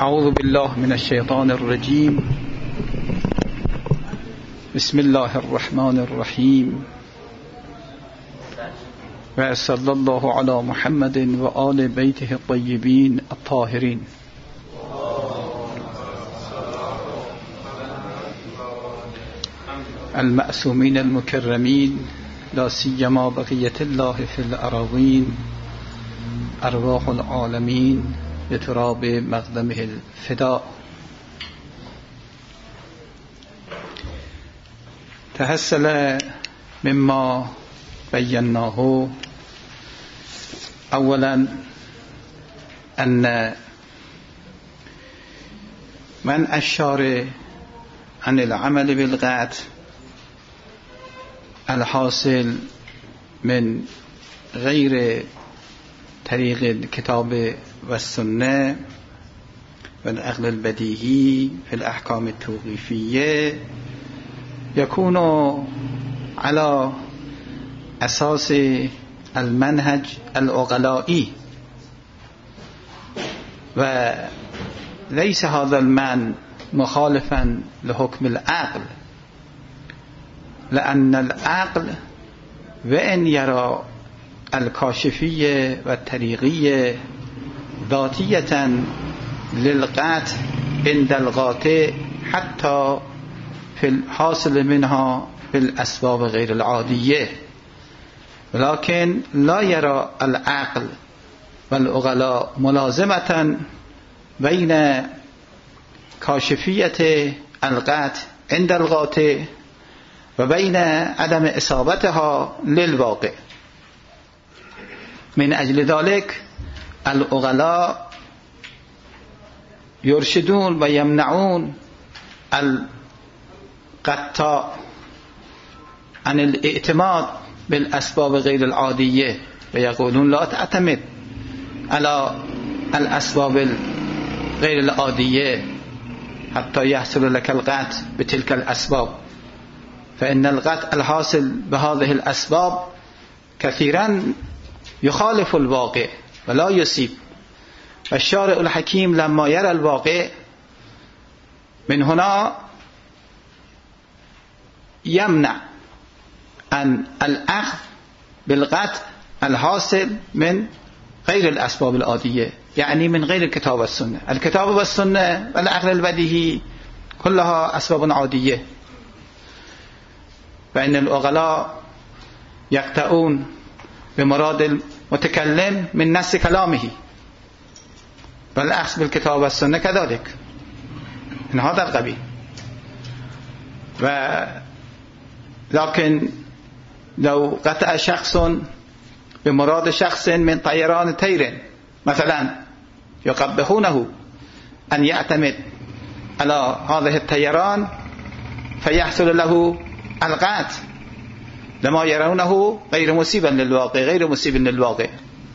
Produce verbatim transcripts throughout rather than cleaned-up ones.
أعوذ بالله من الشيطان الرجيم. بسم الله الرحمن الرحيم. وصلى الله على محمد وآل بيته الطيبين الطاهرين. المأسومين المكرمين، لا سيما بقية الله في الأراضين، أرواح العالمين بتراب مقدمه الفداء. تحصل مما بيناه أولا أن من أشار عن العمل بالغات الحاصل من غير طريق الكتاب والسنة والعقل البديهي في الأحكام التوقيفية يكون على أساس المنهج العقلائي، وليس هذا المعنى مخالفا لحكم العقل، لأن العقل وإن يرى الكاشفية والطريقية ذاتية للغات عند الغاطع حتى في الحاصل منها في الأسباب غير العادية، ولكن لا يرى العقل والعقلاء ملازمة بين كاشفية الغات عند الغاطع وبين عدم إصابتها للواقع. من أجل ذلك العقلاء يرشدون ويمنعون القطاع عن الاعتماد بالأسباب غير العادية، ويقولون لا تعتمد على الأسباب غير العادية حتى يحصل لك الغات بتلك الأسباب، فإن الغات الحاصل بهذه الأسباب كثيرا يخالف الواقع ولا يصيب. الشارع الحكيم لما يرى الواقع من هنا يمنع عن الأخذ بالغات الحاصل من غير الأسباب العادية، يعني من غير الكتاب والسنة. الكتاب والسنة والعقل البديهي كلها أسباب عادية، فإن العقلاء يقطعون بمراد المتكلم من نص كلامه، والأخذ بالكتاب والسنة كذلك من هذا القبيل. و لكن لو قطع شخص بمراد شخص من طيران طير مثلا يقبحونه أن يعتمد على هذه الطيران فيحصل له الغات لما يرونه غير مصيبا للواقع غير مصيب للواقع.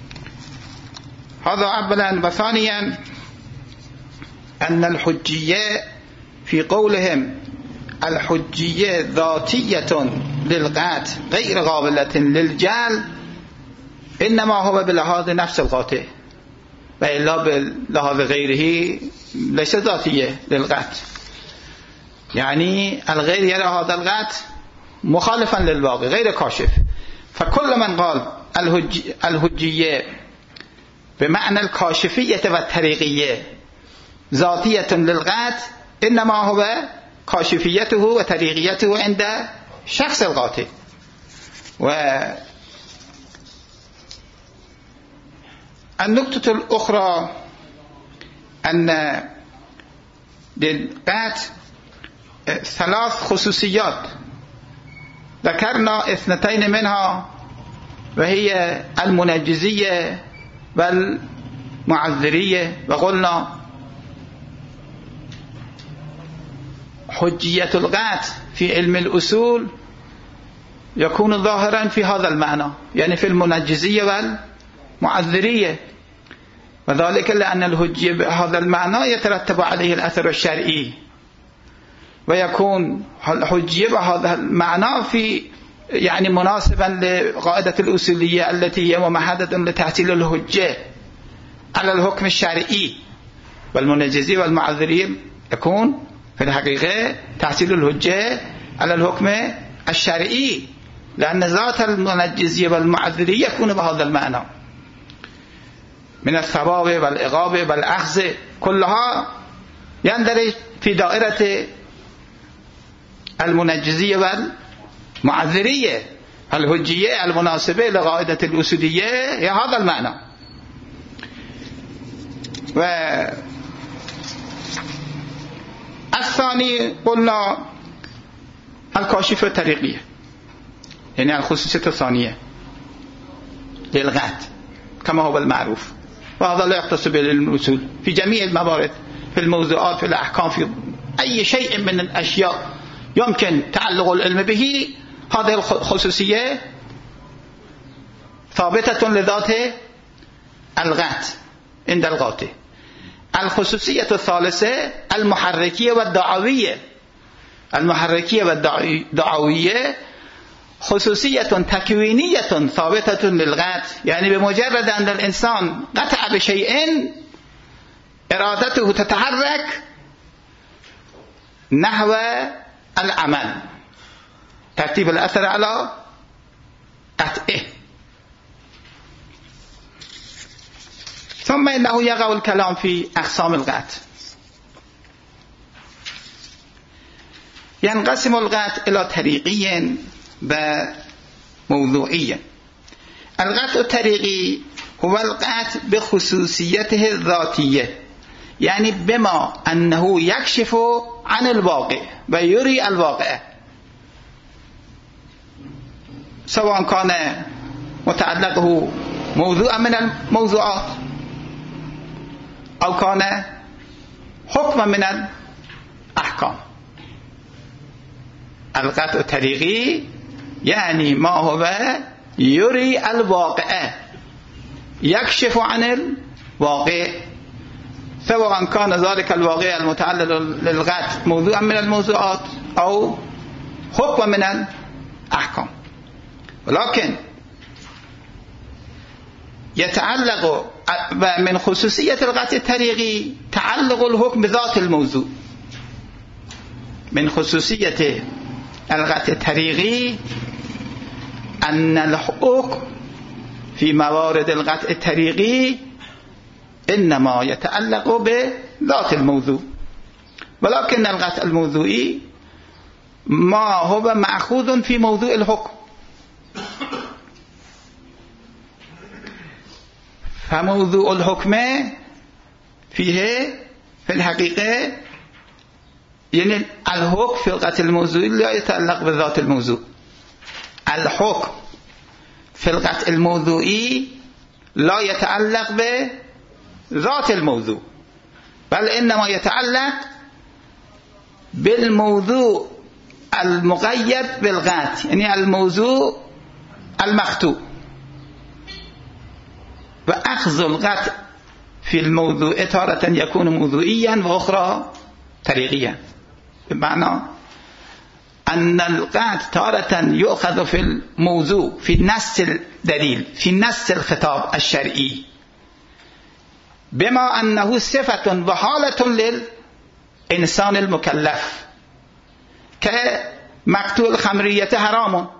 هذا أولا. وثانيا أن الحجية في قولهم الحجية ذاتية للغات غير قابلة للجعل، إنما هو بلحاظ نفس القاطع، وإلا بلحاظ غيره ليس ذاتية للغات. يعني الغير يرى هذا الغات مخالفا للواقع غير كاشف. فكل من قال الحجية بمعنى الكاشفية والطريقية ذاتية للغات، إنما هو كاشفيته وطريقيته عند شخص القاطع. والنقطة الأخرى أن للغات ثلاث خصوصيات ذكرنا اثنتين منها، وهي المنجزية والمعذرية. وقلنا حجية الغات في علم الأصول يكون ظاهرا في هذا المعنى، يعني في المنجزية والمعذرية، وذلك لأن الحجية بهذا المعنى يترتب عليه الأثر الشرعي، ويكون الحجية بهذا المعنى في يعني مناسبا لقاعدة الأصولية التي هي ممهدة لتحصيل الحجة على الحكم الشرعي. والمنجزية والمعذرية يكون في الحقيقة تحصيل الحجة على الحكم الشرعي، لأن ذات المنجزية والمعذرية يكون بهذا المعنى من الثواب والعقاب والأخذ، كلها يندرج في دائرة المنجزية والمعذرية. الحجية المناسبة لقاعدة الأصولية هي هذا المعنى. والثاني قلنا الكاشفة الطريقية، يعني الخصوصية الثانية للغات كما هو المعروف، وهذا لا يختص بعلم الأصول في جميع الموارد، في الموضوعات، في الأحكام، في أي شيء من الأشياء يمكن تعلق العلم به. هذه الخصوصية ثابتة لذات الغات عند الغات. الخصوصية الثالثة المحركية والدعوية. المحركية والدعوية خصوصية تكوينية ثابتة للغات، يعني بمجرد أن الإنسان قطع بشيء إرادته تتحرك نحو العمل، ترتيب الأثر على قطعه. ثم إنه يقع الكلام في أقسام الغات. ينقسم الغات إلى طريقي وموضوعي. الغات الطريقي هو الغات بخصوصيته الذاتية، يعني بما أنه يكشف عن الواقع ويري الواقع، سواء كان متعلقه موضوع من الموضوعات أو كان حكم من الأحكام. الغات الطريقي يعني ما هو يري الواقع، يكشف عن الواقع، سواء كان ذلك الواقع المتعلق للغات موضوع من الموضوعات أو حكم من الأحكام. ولكن يتعلق من خصوصية الغات الطريقي تعلق الحكم بذات الموضوع. من خصوصية الغات الطريقي أن الحكم في موارد الغات الطريقي إنما يتعلق بذات الموضوع، ولكن الغات الموضوعي ما هو مأخوذ في موضوع الحكم. فموضوع الحكم فيه في الحقيقة يعني الحكم في الغات الموضوعي لا يتعلق بذات الموضوع. الحكم في الغات الموضوعي لا يتعلق بذات الموضوع، بل إنما يتعلق بالموضوع المقيد بالغات، يعني الموضوع المخطوء. وأخذ الغات في الموضوع تارة يكون موضوعيا وأخرى طريقيا، بمعنى أن الغات تارة يؤخذ في الموضوع في نص الدليل، في نص الخطاب الشرعي، بما أنه صفة وحالة للإنسان المكلف، كمقتول الخمرية حرام،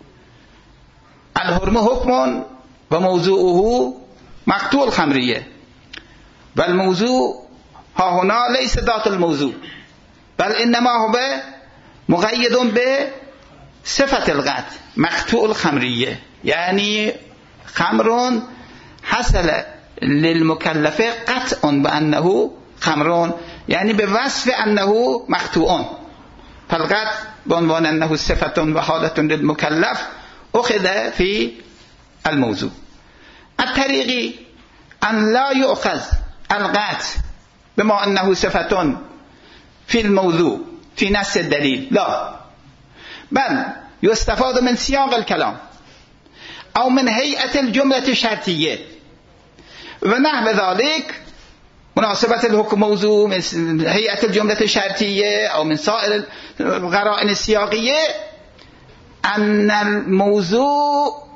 الحرم حكم وموضوعه مقتول خمرية، والموضوع ها هنا ليس ذات الموضوع، بل إنما هو مقيد بصفة الغات مقتول خمرية، يعني خمر حصل للمكلف قطع بأنه خمر، يعني بوصف أنه مقتوع. فالغات بعنوان أنه صفة وحالة للمكلف أخذ في الموضوع. الطريقي أن لا يؤخذ الغات بما أنه صفة في الموضوع في نص الدليل، لا، بل يستفاد من سياق الكلام أو من هيئة الجملة الشرطية ونحو ذلك، مناسبة الحكم موضوع من هيئة الجملة الشرطية أو من سائر القرائن السياقية، أن الموضوع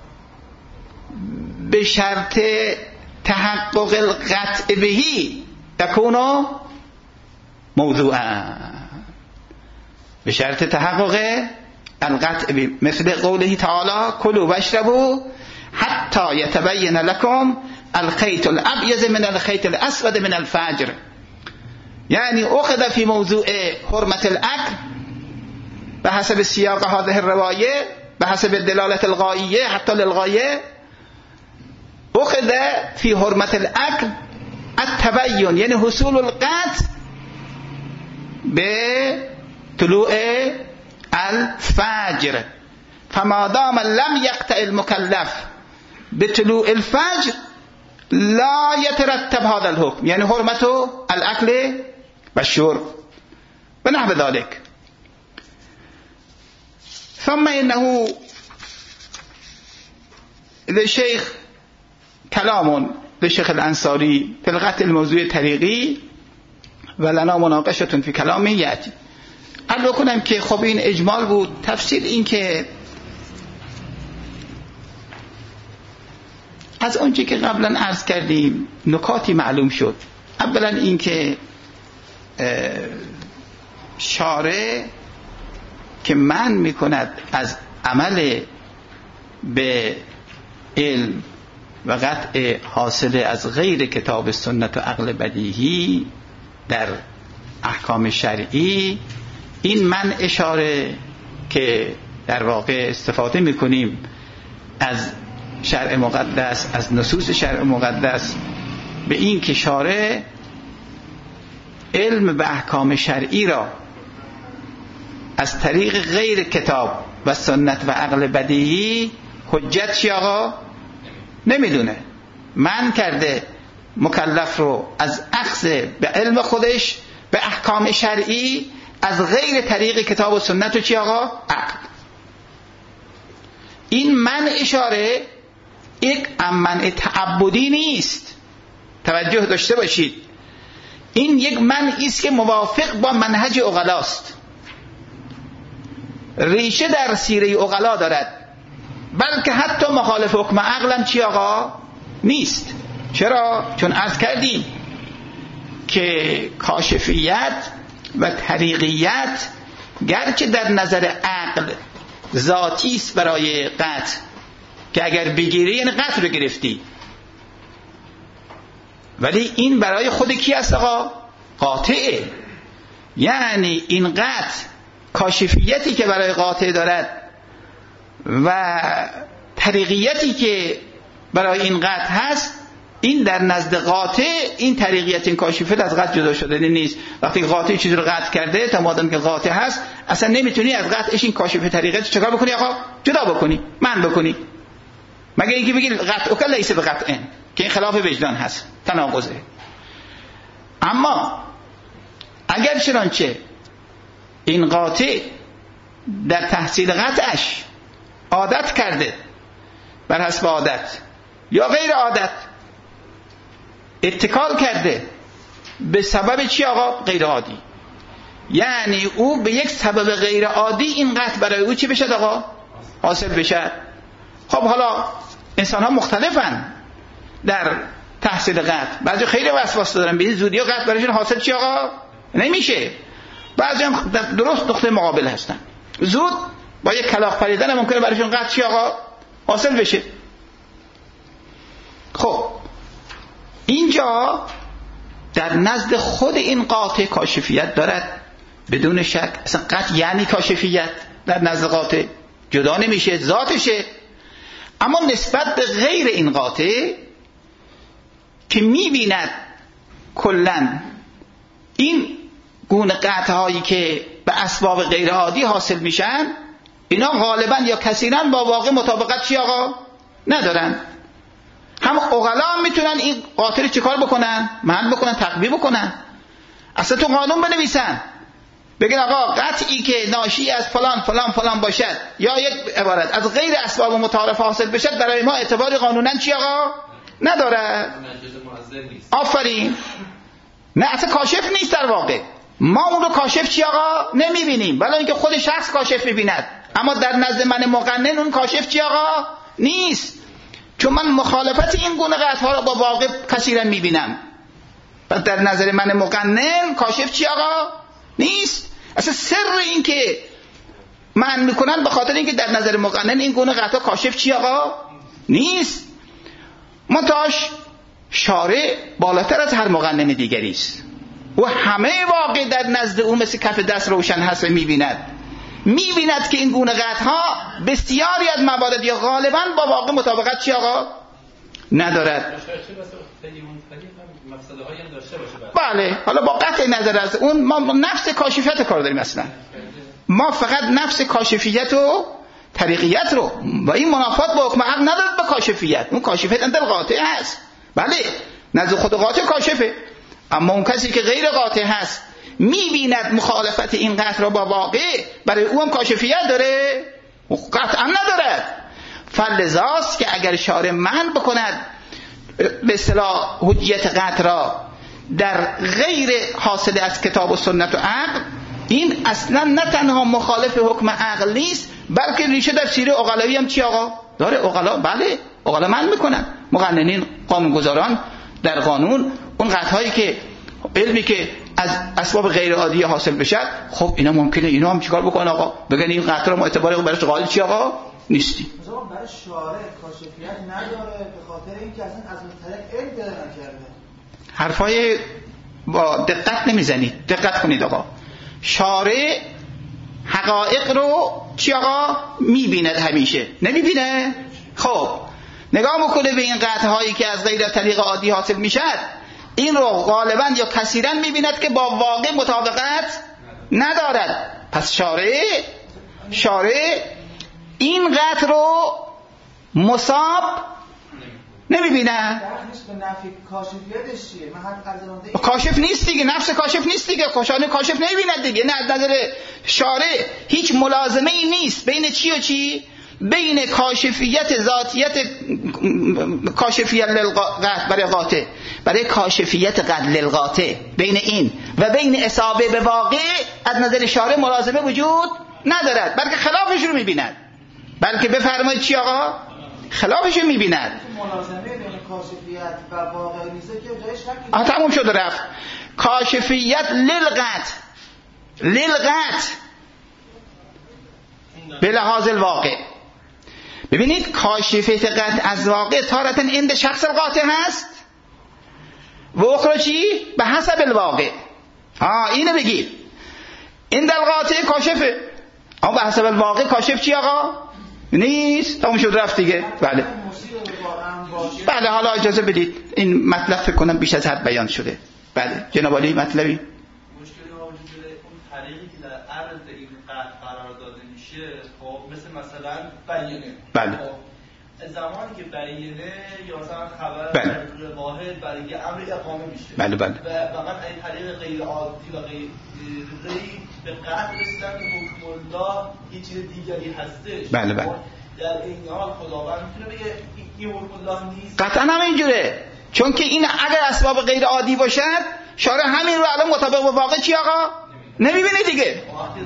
بشرط تحقق القطع به یکون موضوعا، به شرط تحقق القطع، مثل قوله تعالی کلوا واشربوا حتی یتبین لکم الخیط الابیض من الخیط الاسود من الفجر. یعنی اخذ فی موضوع حرمت الاکل به حسب سیاق هذه الروایه، به حسب الدلالة الغائیه حتی للغایه، اخذ فی حرمت الاکل التبین، یعنی حصول القطع به طلوع الفجر، فما دام لم يقطع المكلف بطلوع الفجر لا يترتب هذا الحكم، يعني حرمة الأكل والشرب ونحو ذلك. ثم إنه للشيخ كلام للشيخ الأنصاري في القطع الموضوع الطريقي ولنا مناقشة في كلامه يأتي. قبل بکنم که خب این اجمال بود. تفصیل این که از اونچه که قبلا عرض کردیم نکاتی معلوم شد. اولا این که شارع که من میکند از عمل به علم و قطع حاصل از غیر کتاب سنت و عقل بدیهی در احکام شرعی، این من اشاره که در واقع استفاده میکنیم از شرع مقدس، از نصوص شرع مقدس، به این که شارع علم به احکام شرعی را از طریق غیر کتاب و سنت و عقل بدیهی حجت چی آقا نمیدونه، من کرده مکلف رو از اخذ به علم خودش به احکام شرعی از غیر طریق کتاب و سنت و چی آقا عقل. این من اشاره یک منع تعبدی نیست، توجه داشته باشید. این یک منعی است که موافق با منهج عقلاست، ریشه در سیره عقلا دارد، بلکه حتی مخالف حکم عقلم چی آقا نیست. چرا؟ چون عرض کردیم که کاشفیت و طریقیت گرچه در نظر عقل ذاتی است برای قطع، که اگر بگیری این قطع رو گرفتی، ولی این برای خود کی است آقا؟ قاطعه. یعنی این قطع کاشفیتی که برای قاطع دارد و طریقیتی که برای این قطع هست، این در نزد قاطع این طریقیت، این کاشفیت از قطع جدا شده نیست. وقتی قاطع چیزی رو قطع کرده، تا مادام که قاطع هست اصلا نمیتونی از قطعش این کاشفیت طریقیت چیکار بکنی آقا؟ جدا بکنی، من بکنی، مگه اینکه بگی قطع کل لیس به قطع، که این خلاف وجدان هست، تناقضه. اما اگر چنانچه این قاطع در تحصیل قطعش عادت کرده، بر حسب عادت یا غیر عادت اتکال کرده به سبب چی آقا؟ غیر عادی، یعنی او به یک سبب غیر عادی این قطع برای او چی بشه آقا؟ حاصل بشه. خب حالا انسان ها مختلفن در تحصیل قطع، بعضی خیلی وسواس دارن، به زودی ها قطع برایشون حاصل چی آقا؟ نمیشه. بعضی هم درست نقطه مقابل هستن، زود با یک کلاغ پریدن ممکنه برایشون قطع چی آقا؟ حاصل بشه. خب اینجا در نزد خود این قاطع کاشفیت دارد بدون شک. اصلا قطع یعنی کاشفیت در نزد قاطع، جدا نمیشه، ذاتشه. اما نسبت به غیر این قاطع که میبیند کلن این گونه قطع هایی که به اسباب غیر عادی حاصل میشن، اینا غالبا یا کثیرا با واقع مطابقت چی آقا ندارن. هم عقلا هم میتونن این قاطع رو چیکار بکنن؟ منع بکنن، تقویه بکنن. اصلا تو قانون بنویسن بگن آقا قطعی که ناشی از فلان فلان فلان باشد یا یک عبارت از غیر اسباب متعارف حاصل بشد، برای ما اعتبار قانونا چی آقا نداره. آفرین. نه اصلا کاشف نیست در واقع. ما اون رو کاشف چی آقا نمیبینیم، ولی اینکه خود شخص کاشف میبیند، اما در نزد من مقنن اون کاشف چی آقا نیست، چون من مخالفت این گونه قطعها رو با واقع کثیرا میبینم. پس در نظر من مقنن کاشف چی آقا؟ نیست. اصلا سر این که من میکنن به خاطر اینکه در نظر مقنن این گونه قطعا کاشف چی آقا؟ نیست. منتاش شارع بالاتر از هر مقنن دیگری است و همه واقع در نزد او مثل کف دست روشن هست و میبیند میبیند که این گونه قطعا بسیاری از موارد یا غالبا با واقع مطابقت چی آقا؟ ندارد. بله، حالا با قطع نظر از اون ما نفس کاشفیت کار داریم. اصلا ما فقط نفس کاشفیت و طریقیت رو و این منافات با حکم حق ندارد به کاشفیت. اون کاشفیت اندر قاطع هست، بله نزد خود قاطع کاشفه، اما اون کسی که غیر قاطع هست میبیند مخالفت این قطع را با واقع، برای او هم کاشفیت داره؟ قطعا ندارد. فلذاست که اگر شارع من بکند به اصطلاح حجیت قطع را در غیر حاصل از کتاب و سنت و عقل، این اصلا نه تنها مخالف حکم عقل نیست بلکه ریشه در سیره عقلایی هم چی آقا؟ داره. عقلا بله عقلا من میکنن، مقننین قانونگذاران در قانون اون قطعهایی که علمی که از اسباب غیر عادی حاصل بشه، خب اینا ممکنه اینا هم چیکار بکنن آقا؟ بگن این قطعه رو ما اعتباری براش قائل چی آقا؟ نیستی. مثلا برای شارع کاشفیت نداره به خاطر اینکه اصلا از اون طریق علم پیدا نکرده. حرفای با دقت نمیزنید، دقت کنید آقا. شارع حقایق رو چی آقا؟ میبیند، همیشه نمیبینه؟ خب نگاه میکنه به این قطعه هایی که از غیر طریق عادی حاصل میشد، این رو غالبا یا کثیرا میبیند که با واقع مطابقت ندارد. پس شارع شارع این قطع رو مصاب نمیبینه. کاشف نیست دیگه، نفس کاشف نیست دیگه، خوشانه کاشف نمیبیند دیگه. نه از نظر شارع هیچ ملازمه ای نیست بین چی و چی؟ بین کاشفیت ذاتیت کاشفیت للقاطع برای قاطع، برای کاشفیت قد للقاطع، بین این و بین اصابه به واقع از نظر شارع ملازمه وجود ندارد، بلکه خلافش رو میبیند. بلکه بفرمایید چی آقا؟ خلافش رو میبیند. ملازمه بین کاشفیت و واقع نیست که جایش شک. آها تموم شد رفت. کاشفیت للقطع للقطع به لحاظ الواقع. ببینید کاشفیت قطع از واقع تارتن عند شخص القاطع هست و اخرى چی؟ به حسب الواقع. ها اینو بگید. عند القاطع کاشفه، اما به حسب الواقع کاشف چی آقا؟ نیست. تموم شد رفت دیگه. بله بله حالا اجازه بدید این مطلب فکر کنم بیش از حد بیان شده. بله جناب عالی مطلبی مشکلی وجود داره اون طریقی که در عرض این قطع قرار داده میشه، خب مثل مثلا بیانه. بله زمانی که بیانه یا مثلا خبر بله. واحد برای یه امر اقامه میشه، بله بله و واقعا این طریق غیر عادی و غیر به قطع رسیدن که حکم الله یه چیز دیگری هستش. بله بله در این حال خداوند میتونه بگه این حکم الله نیست. قطعا هم اینجوره، چون که این اگر اسباب غیر عادی باشد شارع همین رو الان مطابق با واقع چی آقا؟ نمیبینه دیگه.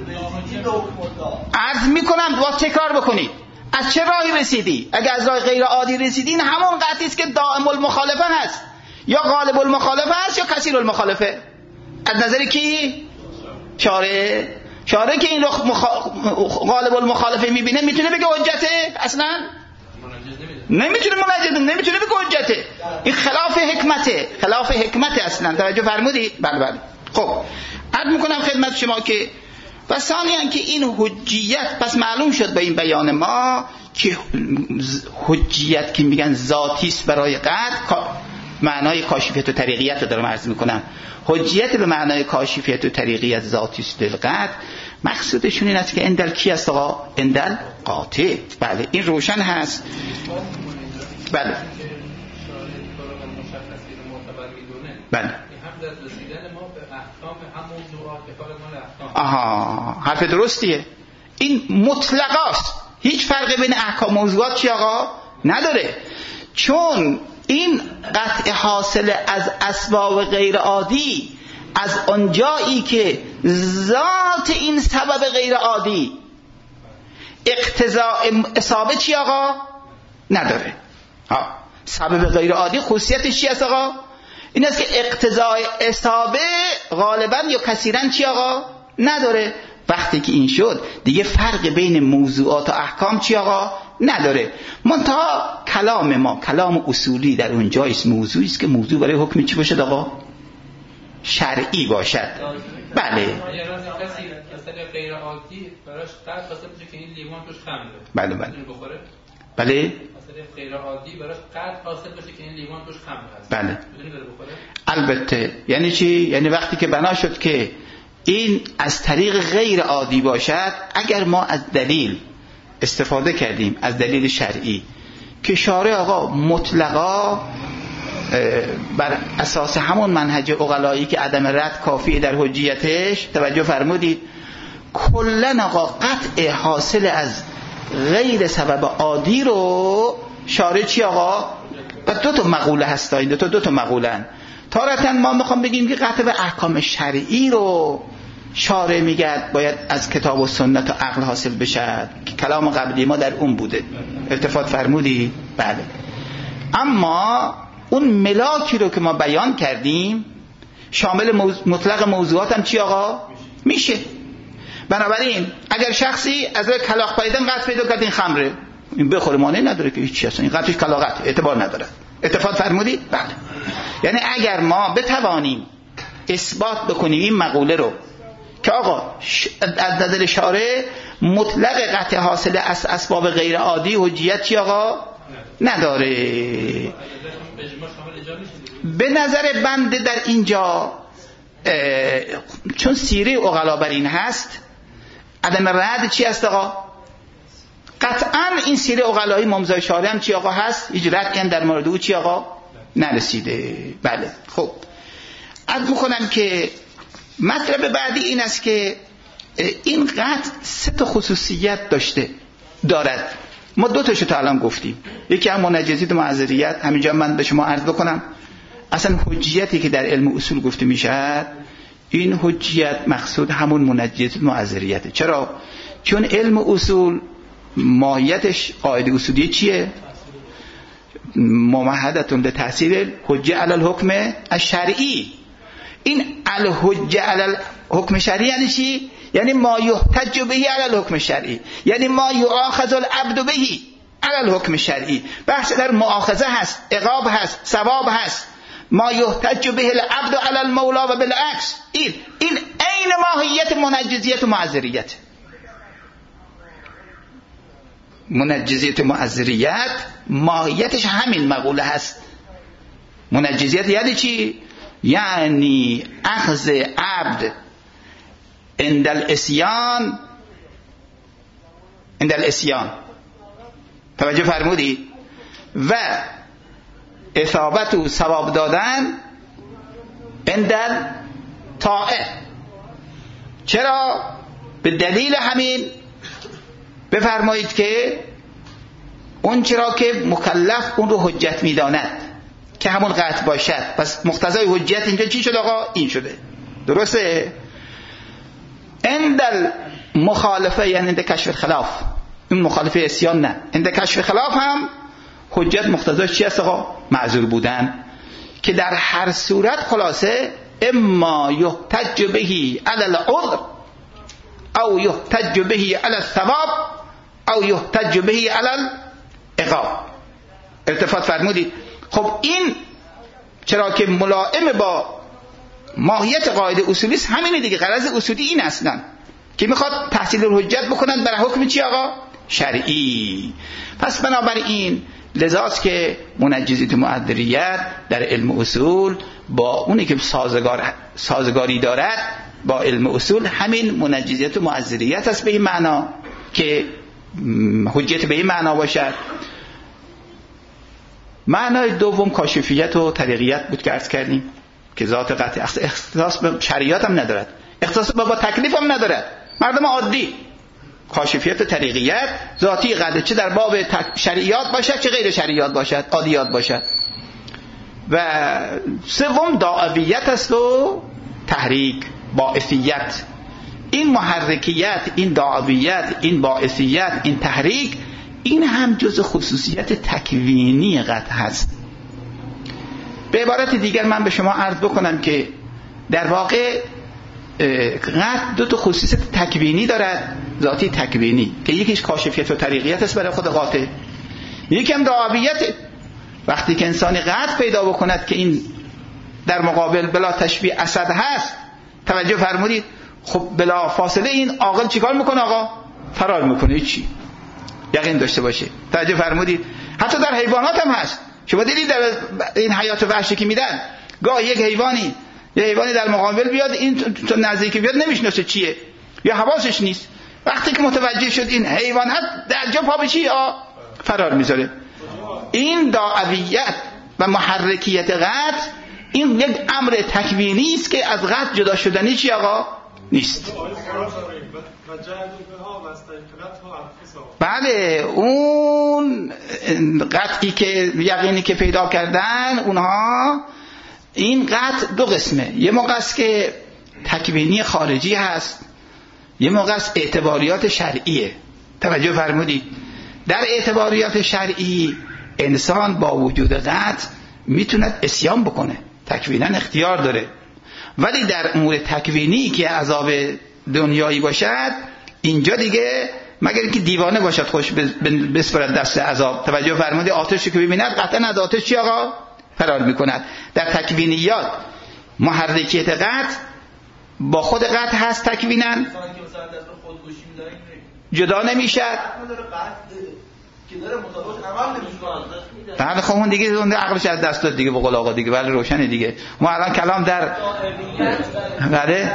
عرض میکنم باز تکرار بکنید از چه راهی رسیدی؟ اگر از راه غیر عادی رسیدین همون قطعی است که دائم المخالفه هست یا غالب المخالفه هست یا کثیر المخالفه. از نظر کی؟ شارع. شارع که این رو مخ... غالب المخالفه میبینه میتونه بگه حجته؟ اصلا نمیتونه منجد، نمیتونه بگه حجته. این خلاف حکمته، خلاف حکمته اصلا. توجه فرمودید؟ بله بله. خب عرض میکنم خدمت شما که و ثانیاً که این حجیت، پس معلوم شد با این بیان ما که حجیت که میگن ذاتی است برای قطع، معنای کاشفیت و طریقیت رو دارم عرض میکنم. حجیت به معنای کاشفیت و طریقیت ذاتی است للقطع، مقصودشون این است که اندل کی است آقا؟ اندل قاطع. بله این روشن هست. بله بله آها حرف درستیه. این مطلقاست، هیچ فرق بین احکام موضوعات چی آقا نداره، چون این قطع حاصل از اسباب غیر عادی از آنجایی که ذات این سبب غیر عادی اقتضاء اصابه چی آقا نداره. ها سبب غیر عادی خصوصیتش چی است آقا؟ این است که اقتضای اصابه غالبا یا کثیرا چی آقا نداره. وقتی که این شد دیگه فرق بین موضوعات و احکام چی آقا نداره. منتها کلام ما کلام اصولی در اون جایست موضوعی است که موضوع برای حکم چی باشد آقا؟ شرعی باشد. بله یعنی کسی مثلا غیر عادی براش قد حاصل بشه که این لیوان توش خمره. بله بله بخوره. بله مثلا غیر عادی براش قد حاصل بشه که این لیوان توش خمره هست. بله بدون بره بخوره. البته یعنی چی؟ یعنی وقتی که بنا شد که این از طریق غیر عادی باشد، اگر ما از دلیل استفاده کردیم، از دلیل شرعی که شارع آقا مطلقا بر اساس همون منهج عقلایی که عدم رد کافیه در حجیتش، توجه فرمودید، کلن آقا قطع حاصل از غیر سبب عادی رو شارع چی آقا؟ و دو تا مقوله هست، دو تا دو تا مقولن. تارتاً ما میخوام بگیم که قطع به احکام شرعی رو شارع میگه باید از کتاب و سنت و عقل حاصل بشه که کلام قبلی ما در اون بوده. التفات فرمودی؟ بله. اما اون ملاکی رو که ما بیان کردیم شامل موضوع مطلق موضوعات هم چی آقا؟ میشه. بنابراین اگر شخصی از روی کلاغ پاییدن قطع پیدا کرد این خمره، این بخوره مانعی نداره که هیچ چیز، این قطعش کلاغت اعتبار نداره. اتفاق فرمودی؟ بله. یعنی اگر ما بتوانیم اثبات بکنیم این مقوله رو که آقا از نظر شارع مطلق قطع حاصل از اسباب غیر عادی حجیت چی آقا؟ نداره. به نظر بنده در اینجا چون سیره عقلا بر این هست، عدم رد چی هست آقا؟ قطعا این سیره عقلایی ممضای شارع هم چی آقا هست؟ هیچ رد در مورد او چی آقا؟ نرسیده. بله. خب عرض میکنم که مطلب بعدی این است که این قطع سه تا خصوصیت داشته دارد. ما دو تاشو تا الان گفتیم. یکی هم منجزیت و معذریت. همینجا من به شما عرض بکنم اصلا حجیتی که در علم اصول گفته میشد، این حجیت مقصود همون منجزیت و معذریته. چرا؟ چون علم اصول ماهیتش قاعده اصولی چیه؟ ممهدتون به تحصیل حجه علی الحکم الشرعی. این الحجه علی الحکم شرعی یعنی چی؟ یعنی ما یحتج به علی الحکم الشرعی، یعنی ما یؤاخذ العبد به علی الحکم الشرعی. بحث در مؤاخذه هست، عقاب هست، ثواب هست. ما یحتج به العبد علی المولا و بالعکس. این این عین ماهیت منجزیت و معذریت. منجزیت و معذریت ماهیتش همین مقوله هست. منجزیت یعنی چی؟ یعنی اخذ عبد عند الاسیان عند الاسیان، توجه فرمودی، و اثابت و ثواب دادن عند الطاعه. چرا؟ به دلیل همین بفرمایید که اون چرا که مکلف اون رو حجت میداند که همون قطع باشد. پس مقتضای حجت اینجا چی شد آقا؟ این شده. درسته؟ عند المخالفه یعنی عند کشف خلاف، این مخالفه اسیان نه، عند کشف خلاف هم حجت مقتضاش چی است آقا؟ معذور بودن. که در هر صورت خلاصه اما یحتج به علی العذر او یحتج به علی الثواب او یحتج به علی العقاب. التفات فرمودید. خب این چرا که ملائم با ماهیت قاعده اصولی است، همینه دیگه. غرض اصولی این اصلا که میخواد تحصیل الحجت بکنن برای حکم چی آقا؟ شرعی. پس بنابراین لذاست که منجزیت و معذریت در علم اصول با اونی که سازگار سازگاری دارد با علم اصول همین منجزیت و معذریت است، به این معنا که حجت به این معنا باشد. معنای دوم کاشفیت و طریقیت بود که عرض کردیم که ذات قطع اختصاص به شریعت هم ندارد، اختصاص به با تکلیف هم ندارد. مردم عادی کاشفیت و طریقیت ذاتی قطع، چه در باب شریعت باشد چه غیر شریعت باشد، عادیات باشد. و سوم داعیت است و تحریک، باعثیت. این محرکیت، این داعیت، این باعثیت، این به عبارت دیگر من به شما عرض بکنم که در واقع قطع دو تا خصوصیت تکوینی دارد، ذاتی تکوینی، که یکیش کاشفیت و طریقیت است برای خود قاطع، یکم دعویت. وقتی که انسانی قطع پیدا بکند که این در مقابل بلا تشبیه اسد هست، توجه فرمودید، خب بلا فاصله این عاقل چیکار میکنه آقا؟ فرار میکنه. چی؟ یقین داشته باشه. توجه فرمودید. حتی در حیوانات هم هست. شما دیدید در این حیات وحشی که میدن، گاه یک حیوانی یه حیوانی در مقابل بیاد، این تو نزدیک بیاد نمیشناسه چیه یا حواسش نیست، وقتی که متوجه شد این حیوان هست در جا پا به چی آ فرار میذاره. این دعویت و محرکیت قطع این یک امر تکوینی است که از قطع جدا شدنی چی آقا نیست. بله، اون قطعی که یقینی که پیدا کردن اونها، این قطع دو قسمه. یه موقع است که تکوینی خارجی هست، یه موقع است اعتباریات شرعیه. توجه فرمودید. در اعتباریات شرعی انسان با وجود قطع میتوند عصیان بکنه، تکوینا اختیار داره، ولی در امور تکوینی که عذاب دنیایی باشد، اینجا دیگه مگر اینکه دیوانه باشد خوش بسپرد دست عذاب. توجه فرمودید. آتشی که ببیند قطعا از آتش چی آقا فرار میکند. در تکوینیات محرکیت قطع با خود قطع هست، تکوینا جدا نمیشه. بعد خب اون دیگه اون عقلش از دست داد دیگه، به قول آقا دیگه. ولی روشنه دیگه. ما الان کلام در بله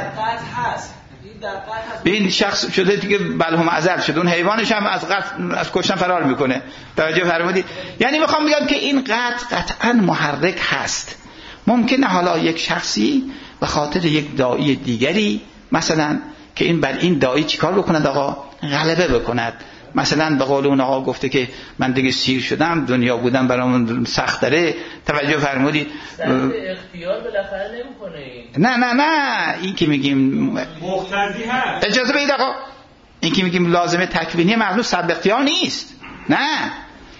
این شخص شده دیگه بلهم ازل شد، اون حیوانش هم از قطع از کشتن فرار میکنه. توجه فرمودید. یعنی میخوام بگم که این قطع قطعا محرک هست. ممکنه حالا یک شخصی به خاطر یک داعی دیگری مثلا که این بر این داعی چیکار بکند آقا؟ غلبه بکند. مثلا به قول اون آقا گفته که من دیگه سیر شدم، دنیا بودم برام سخت داره. توجه فرمودید. اختیار بالاخره نمیکنه. نه نه نه این که میگیم مقتضی هست. اجازه بدید آقا. این که میگیم لازمه تکوینی مغلوب سلب اختیار نیست. نه،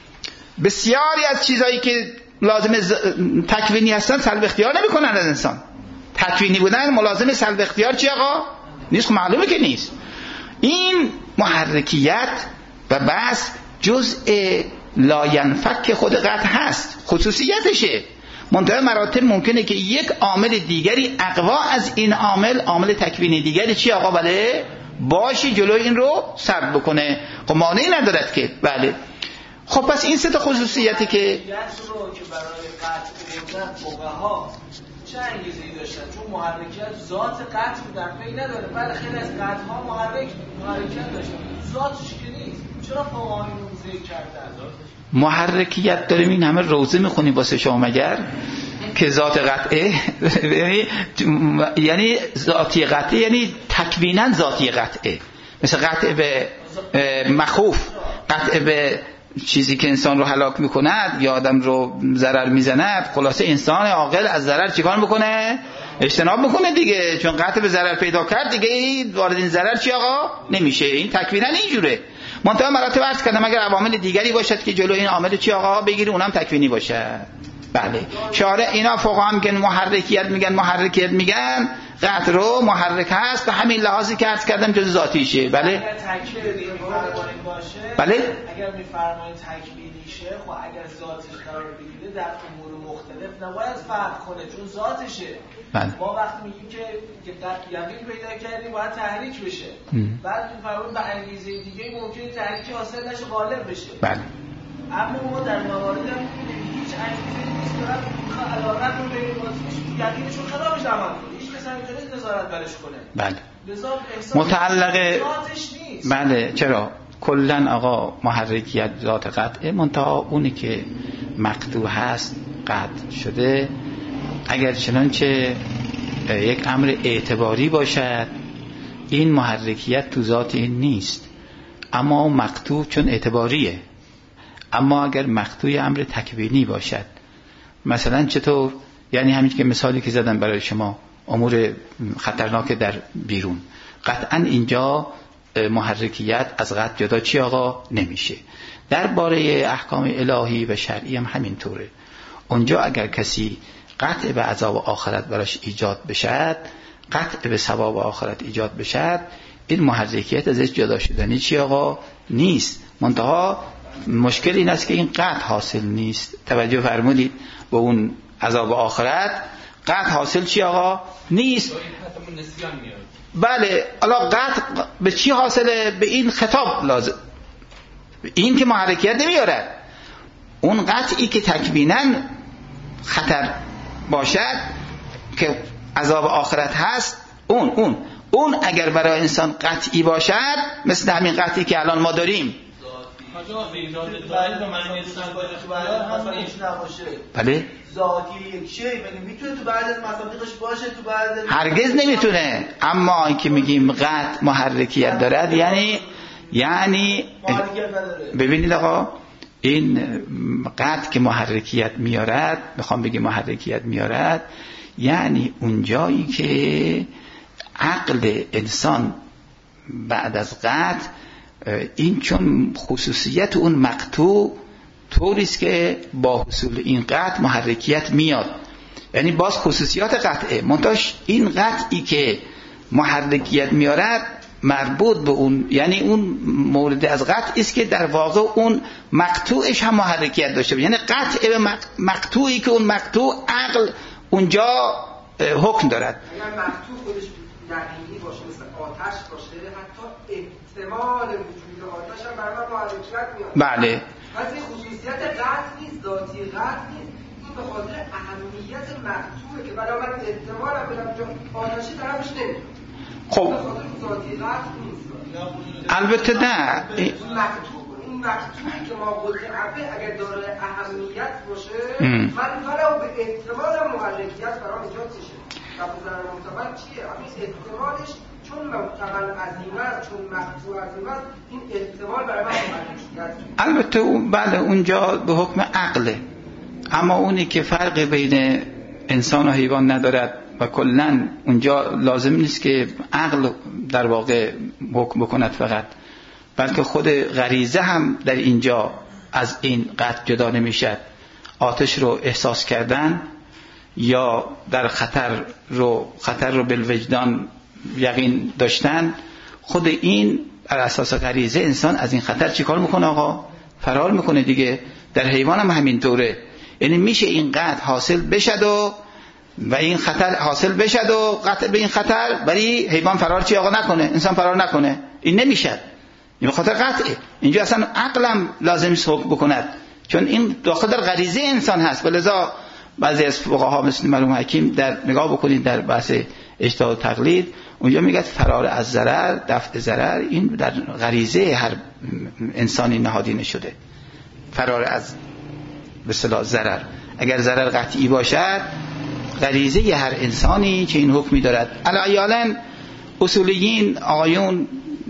بسیاری از چیزایی که لازمه ز... تکوینی هستن سلب اختیار نمیکنن از انسان. تکوینی بودن ملازمه سلب اختیار چی آقا؟ نیست. معلومه که نیست. این محرکیت و بس جزء لاینفک خود قطع هست، خصوصیتشه. منتها مراتب ممکنه که یک عامل دیگری اقوا از این عامل، عامل تکوینی دیگری چی آقا بله باشی جلوی این رو سد بکنه. خب مانعی ندارد که بله. خب پس این سه تا خصوصیتی که رو که برای قطع بودن فقها چه انگیزه‌ای داشتن؟ چون محرکیت ذات قطع بودن پی نداره، ولی خیلی از قطع‌ها محرک محرکیت داشتن، ذاتش که نیست. چرا فقها اینو ذکر کردن؟ محرکیت داریم این همه روزه میخونیم واسه شما مگر که ذات قطعه یعنی یعنی ذاتی قطعه یعنی تکوینا ذاتی قطعه، مثل قطعه به مخوف، قطعه به چیزی که انسان رو هلاک میکند یا آدم رو ضرر میزند. خلاصه انسان عاقل از ضرر چیکار میکنه؟ اجتناب میکنه دیگه، چون قطع به ضرر پیدا کرد دیگه وارد این ضرر چی آقا نمیشه. این تکوینا اینجوره. منتها مراتب عرض کردم اگر عوامل دیگری باشد که جلو این عامل چی آقا بگیره، اونم تکوینی باشه. بله شارع اینا فقها هم که محرکیت میگن محرکیت میگن قطع رو محرک هست به همین لحاظی که عرض کردم جز ذاتیشه. بله اگر تکوین دیگه میفرمایید باشه، بله اگر میفرمایید تکوینیشه، خب اگر ذاتش قرار بگیره در امور مختلف نباید فرق کنه چون ذاتشه. بله. ما وقتی میگیم که که یقین پیدا کردیم باید تحریک بشه، بعد میفرمایید به انگیزه دیگه ممکنه تحریک حاصل نشه غالب بشه. بله. اما ما در موارد هم هیچ انگیزه نیست که علاقت رو به یقینشون خلافش عمل کنه، هیچ کسی نمیتونه نظارت برش کنه. بله. لذا متعلق ذاتش نیست. بله چرا کلن آقا محرکیت ذات قطعه، منتها اونی که مقطوع هست قطع شده اگر چنانچه یک امر اعتباری باشد این محرکیت تو ذات این نیست، اما مقطوع چون اعتباریه. اما اگر مقطوع امر تکوینی باشد، مثلا چطور؟ یعنی همین که مثالی که زدم برای شما امور خطرناک در بیرون، قطعا اینجا محرکیت از قطع جدا چی آقا نمیشه. درباره احکام الهی و شرعی هم همینطوره. اونجا اگر کسی قطع به عذاب آخرت براش ایجاد بشد، قطع به ثواب آخرت ایجاد بشد، این محرکیت ازش جدا شدنی چی آقا؟ نیست. منتها مشکل این است که این قطع حاصل نیست. توجه فرمودید؟ با اون عذاب آخرت قطع حاصل چی آقا؟ نیست. بله، حالا قطع به چی حاصله؟ به این خطاب لازم، این که محرکیت نمیاره. اون قطعی که تکویناً خطر باشد که عذاب آخرت هست، اون اون اون اگر برای انسان قطعی باشد، مثل همین قطعی که الان ما داریم، بله ذاتی یک شی میتونه تو بعضی از مصادیقش باشه، تو بعضی هرگز نمیتونه. اما این که میگیم قطع محرکیت دارد، یعنی یعنی ببینید آقا، این قطع که محرکیت میارد، میخوام بگم محرکیت میارد، یعنی اون جایی که عقل انسان بعد از قطع، این چون خصوصیت اون مقطوع طوریست که با حصول این قطع محرکیت میاد، یعنی باز خصوصیات قطعه، منتاش این قطعی که محرکیت میارد مربوط به اون، یعنی اون مورد از قطع است که در واقع اون مقطوعش هم محرکیت داشته باشه. یعنی قطع به مقطوعی که اون مقطوع عقل اونجا حکم دارد. اگر مقطوع خودش یقینی باشه، مثل آتش باشه، حتی احتمال وجود آتش هم برای ما محرکیت میاد. بله. پس این خصوصیت قطع نیست، ذاتی قطع نیست، این به خاطر اهمیت مقطوعه که برای من احتمال هم بدم آتشی طرفش نمیاد. خب البته نه، این مقطوعی که ما گفتیم اگر داره اهمیت باشه، من ولو به احتمال محرکیت برام ایجاد میشه. تفاضل محتمل چیه؟ همین احتمالش چون محتمل عظیمه، چون مقطوع عظیمه، این احتمال برای من محرکیت. البته اون بله اونجا به حکم عقله، اما اونی که فرق بین انسان و حیوان ندارد و کلن اونجا لازم نیست که عقل در واقع حکم بکند فقط، بلکه خود غریزه هم در اینجا از این قطع جدا نمیشد. آتش رو احساس کردن یا در خطر رو خطر رو بالوجدان یقین داشتن، خود این بر اساس غریزه انسان از این خطر چیکار میکنه آقا؟ فرار میکنه دیگه. در حیوان هم همینطوره، یعنی میشه این قطع حاصل بشد و و این خطر حاصل بشد و قطع به این خطر، ولی حیوان فرار چی آقا نکنه، انسان فرار نکنه، این نمیشه. این خاطر قطعه. اینجا اصلا عقلم لازم است حکم بکند، چون این داخل در غریزه انسان هست. ولذا بعضی از فقها مثل مرحوم حکیم در نگاه بکنید در بحث اجتهاد و تقلید، اونجا میگه فرار از ضرر، دفع ضرر، این در غریزه هر انسانی نهادینه شده. فرار از به اصطلاح ضرر، اگر ضرر قطعی باشد، غریزه هر انسانی که این حکمی دارد. علیالاً اصولیین آقایون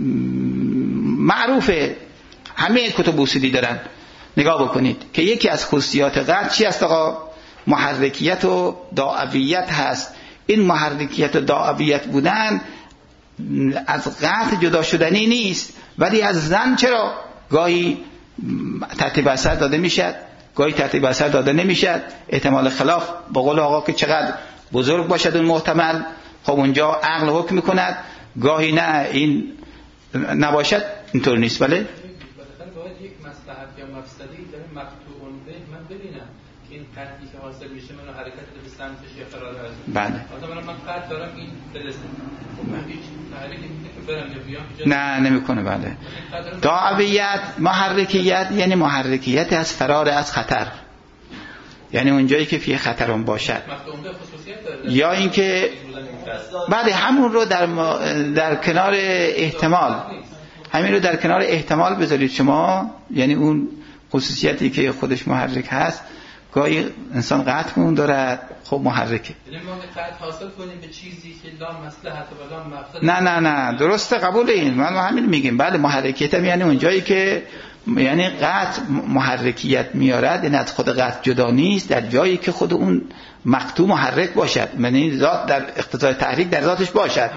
معروفه، همه کتب اصولی دارن، نگاه بکنید که یکی از خصوصیات قطع چی است آقا؟ محرکیت و داعویت هست. این محرکیت و داعویت بودن از قطع جدا شدنی نیست، ولی از ظن چرا گاهی ترتیب اثر داده میشد، گاهی ترتیب اثر داده نمیشد، احتمال خلاف با قول آقا که چقدر بزرگ باشد اون محتمل، خب اونجا عقل حکم میکند، گاهی نه این نباشد، اینطور نیست. بله باید یک مصلحت یا مفسدی داره مقطوع به من ببینم که این قطعی که حاصل میشه منو حرکت به سمتش یا فرار از بله آدم من قطع دارم این برسه، من هیچ تحریکی که برم یا بیام نه نمیکنه. بله داعویت محرکیت یعنی محرکیت از فرار از خطر، یعنی اونجایی که فی خطرون باشد، یا اینکه بله همون رو در, ما در کنار احتمال، همین رو در کنار احتمال بذارید شما، یعنی اون خصوصیتی که خودش محرک هست، گاهی انسان قطع اون دارد، خب محرکه. یعنی ما قطع حاصل کنیم به چیزی که لا مصلحت و لا مفسد. نه نه نه درسته، قبول این من همین میگیم. بله محرکیت هم یعنی اونجایی که یعنی قطع محرکیت میارد، یعنی از خود قطع جدا نیست، در جایی که خود اون مقطوع محرک باشد، یعنی ذات در اقتضای تحریک در ذاتش باشد.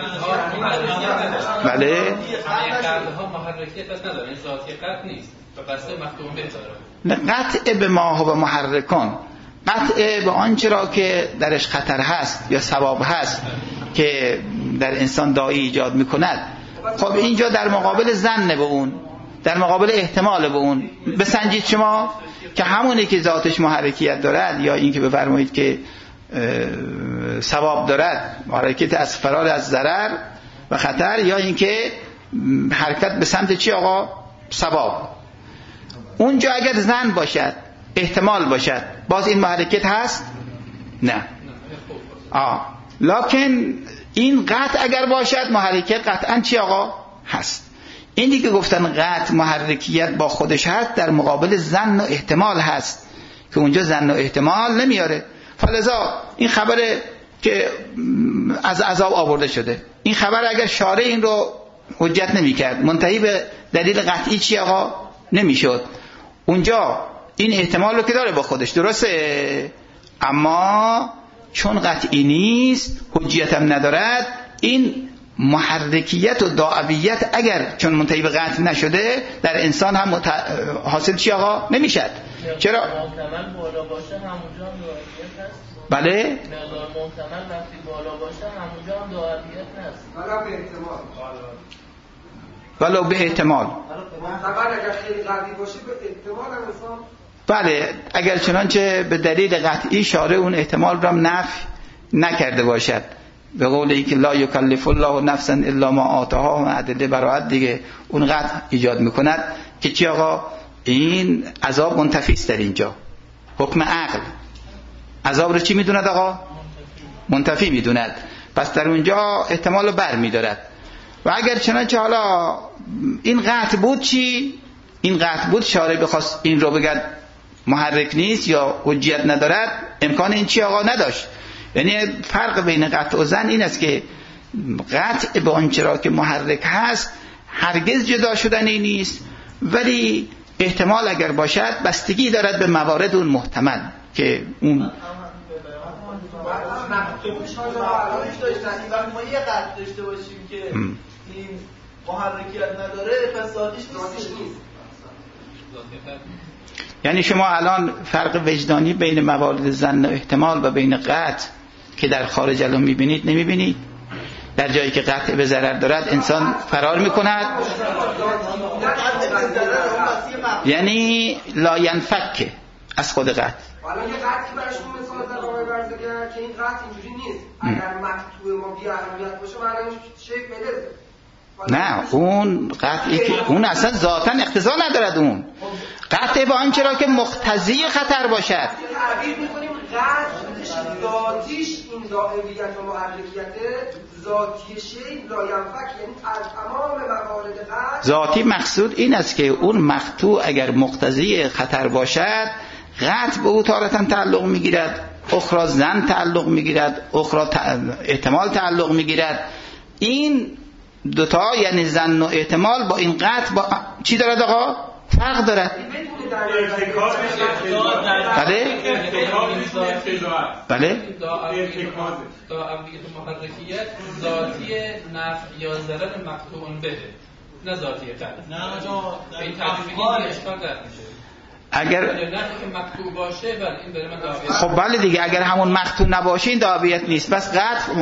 بله همه قطعها محرکیت هست نداره، این ذاتی قطع نیست و بسته مقطوع بهتره. قطع به ما هو محرکان، قطع به آنچه را که درش خطر هست یا ثواب هست که در انسان داعی ایجاد میکند. خب اینجا در مقابل ظن به اون، در مقابل احتمال به اون بسنجید شما که همونی که ذاتش محرکیت دارد یا این که بفرمایید که ثواب دارد، حرکت از فرار از ضرر و خطر، یا این که حرکت به سمت چی آقا؟ ثواب. اونجا اگر ظن باشد، احتمال باشد، باز این محرکت هست؟ نه. آه. لکن این قطع اگر باشد محرکت قطعا چی آقا؟ هست. این دیگه گفتن قطع محرکیت با خودش هست، در مقابل ظن و احتمال هست که اونجا ظن و احتمال نمیاره. فلذا این خبر که از عذاب آورده شده، این خبر اگر شارع این رو حجت نمی کرد، منتهی به دلیل قطعی چی آقا؟ نمیشد. اونجا این احتمال رو که داره با خودش، درسته، اما چون قطعی نیست، حجیت هم ندارد، این محرکیت و داعویت اگر چون منتهی به قطع نشده در انسان هم مت... حاصل چی آقا؟ نمیشد. چرا؟ محتمل بالا باشه همونجا هم داعویت هست. بله؟ مقدار محتمل وقتی بالا باشه همونجا هم داعویت هست. حالا به احتمال. ولو به احتمال. محتمل اگر خیلی قوی باشه به احتمال هم انسان. بله، اگر چنانچه به دلیل قطعی شارع اون احتمال را نفی نکرده باشد، به قول ای که لا یکلف الله نفسا الا ما آتاها، ادله براءت دیگه اون قطع ایجاد میکند که چی آقا؟ این عذاب منتفی است. در اینجا حکم عقل عذاب رو چی میدوند آقا؟ منتفی میدوند. پس در اونجا احتمال رو بر میدارد. و اگر چنانچه حالا این قطع بود، چی؟ این قطع بود شارع بخواست این رو بگد محرک نیست یا حجیت ندارد، امکان این چی آقا نداشت. یعنی فرق بین قطع و ظن این است که قطع به آنچه را که محرک هست هرگز جدا شدنی نیست، ولی احتمال اگر باشد بستگی دارد به موارد اون محتمل که اون مکتوبش حالانش داشتن و ما یه قطع داشته باشیم که این محرکیت نداره، پس ذاتش نیست. یعنی شما الان فرق وجدانی بین موارد ظن و احتمال و بین قطع که در خارج الان میبینید نمیبینید؟ در جایی که قطع به ضرر دارد انسان فرار میکند، یعنی لا ینفک از خود قطع. حالا یه قطعی برشون مثال در آقای برزگر که این قطع اینجوری نیست. اگر مقطوع ما بی اهمیت باشه معنیش شیء فلزه. نه، اون قطعی که اون اصلا ذاتاً اقتضا ندارد. اون قطع با آنچه را که مقتضی خطر باشد. تعبیر می‌کنیم قطع ذاتیش این داعویت و محرکیت ذاتی شیء لا ینفک، یعنی تمام موارد قطع ذاتی مقصود این است که اون مقطوع اگر مقتضی خطر باشد قطع به او تارة تعلق میگیرد، اخرى ظن تعلق میگیرد، اخرى احتمال تعلق میگیرد. این دوتا یعنی ظن و احتمال با این قطع با چی دارد آقا؟ فرق دارد. بله؟ بله؟ داعویت محرکیت ذاتی نفع یا ضرر مقطوع به، نه ذاتی قطع. نه این تعریفی اشکال در میشه. اگر نه که مقطوع باشه بله این برای من داعویت. خب بله دیگه، اگر همون مقطوع نباشه این داعویت نیست. بس قطع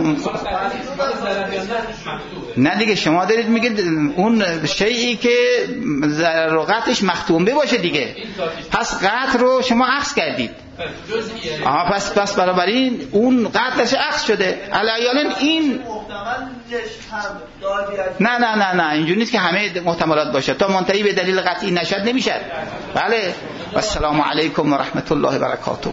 نه دیگه، شما دارید میگید اون شیئی که ضرر و قطعش مختوم باشه دیگه، پس قطع رو شما عکس کردید. آها پس پس بنابراین اون قطعش عکس شده. علیالاً این نه نه نه نه اینجوری نیست که همه محتملات باشه تا منتهی به دلیل قطعی نشد نمیشه. بله. و السلام علیکم و رحمت الله و برکاته.